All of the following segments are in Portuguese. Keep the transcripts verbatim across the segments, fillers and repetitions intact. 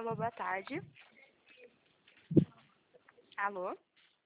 Alô, boa tarde. Alô?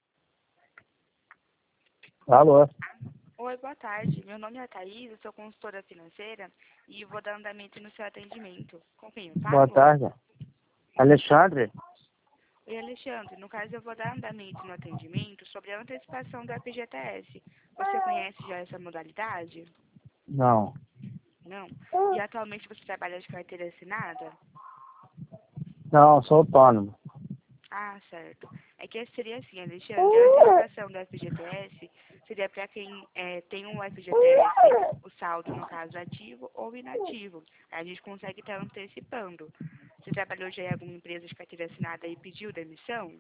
Alô? Oi, boa tarde. Meu nome é Thaís, eu sou consultora financeira e vou dar andamento no seu atendimento. Com quem eu falo? Boa tarde. Alexandre? Oi, Alexandre. No caso, eu vou dar andamento no atendimento sobre a antecipação do F G T S. Você conhece já essa modalidade? Não. Não? E atualmente você trabalha de carteira assinada? Não, sou autônomo. Ah, certo. É que seria assim, Alexandre, a antecipação do F G T S seria para quem é, tem um F G T S, o saldo, no caso, ativo ou inativo. A gente consegue estar antecipando. Você trabalhou já em alguma empresa de carteira assinada e pediu demissão?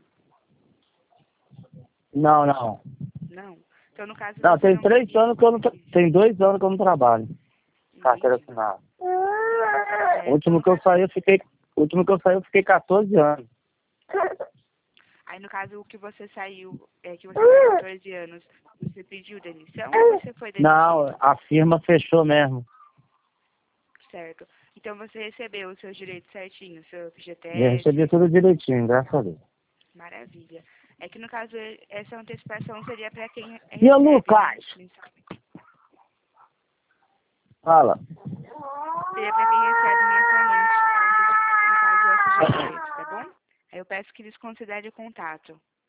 Não, não. Não? Então, no caso, Não, você tem não três teria anos que eu não tra- esse... tem dois anos que eu não trabalho. Carteira Entendi. assinada. É, O então, último no que eu caso, saí, eu fiquei. O último que eu saí, eu fiquei quatorze anos. aí, no caso, o que você saiu, é que você tem quatorze anos, você pediu demissão ou você foi Não, demitido? a firma fechou mesmo. Certo. Então você recebeu os seus direitos certinho, seu Já recebi F G T S? tudo direitinho, graças a Deus. Maravilha. É que no caso, essa antecipação seria para quem E o recebe, né? Lucas? mensalmente. Fala. Seria para quem recebe mensalmente, a anteci- no caso, o F G T S, tá bom? Aí eu peço que eles considerem o contato.